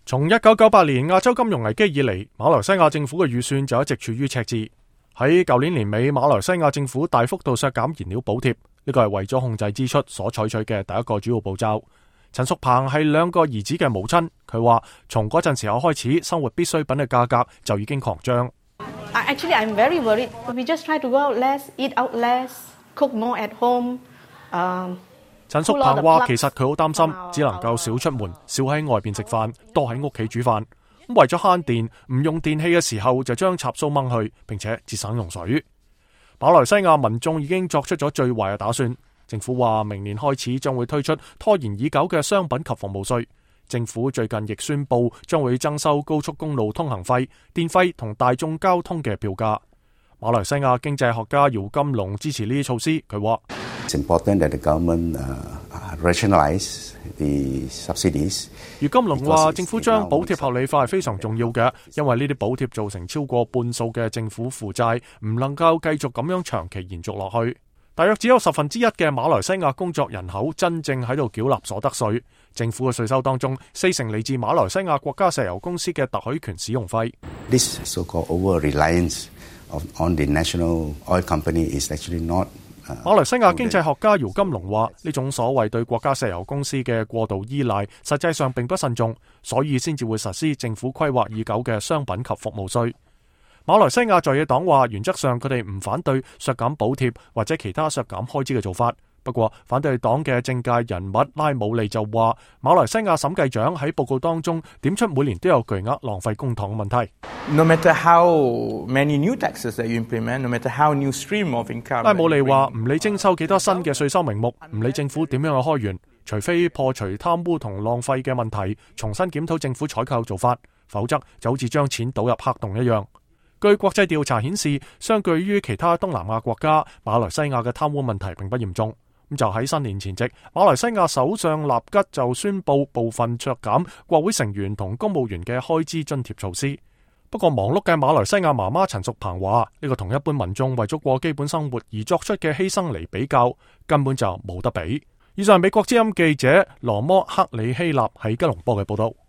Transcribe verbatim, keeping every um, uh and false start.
從一九九八年亞洲金融危機以嚟，馬來西亞政府嘅預算就一直處於赤字。喺舊年年尾，馬來西亞政府大幅度削減燃料補貼，呢個係為咗控制支出所採取嘅第一個主要步驟。陳淑彭係兩個兒子嘅母親，佢話從嗰陣時候開始，生活必需品嘅價格就已經狂漲。 Actually, I'm very worried. We just try to go out less, eat out less, cook more at home. 陳淑彭話其實佢好擔心，只能夠少出門，少喺外邊食飯，多喺屋企煮飯。咁為咗慳電，唔用電器嘅時候就將插蘇掹去，並且節省用水。馬來西亞民眾已經作出咗最壞嘅打算。政府話明年開始將會推出拖延已久嘅商品及服務稅。政府最近亦宣布將會徵收高速公路通行費、電費同大眾交通嘅票價。馬來西亞經濟學家姚金龍支持呢啲措施，佢話 It's important that the government rationalize the subsidies. 姚金龍話政府將補貼合理化係非常重要嘅，因為呢啲補貼造成超過半數嘅政府負債，唔能夠繼續咁樣長期延續落去。大約只有十分之一嘅馬來西亞工作人口真正喺度繳納所得稅。政府嘅稅收當中，四成嚟自馬來西亞國家石油公司嘅特許權使用費。 This so-called over-reliance on the national oil company is actually not。 馬來西亞經濟學家姚金龍話：呢種所謂對國家石油公司嘅過度依賴，實際上並不慎重，所以先至會實施政府規劃已久嘅商品及服務稅。馬來西亞在野黨話，原則上佢哋唔反對削減補貼或者其他削減開支嘅做法。不過，反對黨嘅政界人物拉姆利就話，馬來西亞審計長喺報告當中點出每年都有巨額浪費公帑嘅問題。 No matter how many new taxes that you implement, no matter how new stream of income。 拉姆利話：唔理徵收幾多新嘅稅收名目，唔理政府點樣嘅開源，除非破除貪污同浪費嘅問題，重新檢討政府採購做法，否則就好似將錢倒入黑洞一樣。據國際調查顯示，相對於其他東南亞國家，馬來西亞嘅貪污問題並不嚴重。咁就喺新年前夕，馬來西亞首相納吉就宣布部分削減國會成員同公務員嘅開支津貼措施。不過忙碌嘅馬來西亞媽媽陳淑彭話：呢個同一般民眾為咗過基本生活而作出嘅犧牲嚟比較，根本就冇得比。以上係美國之音記者羅摩克里希納喺吉隆坡嘅報道。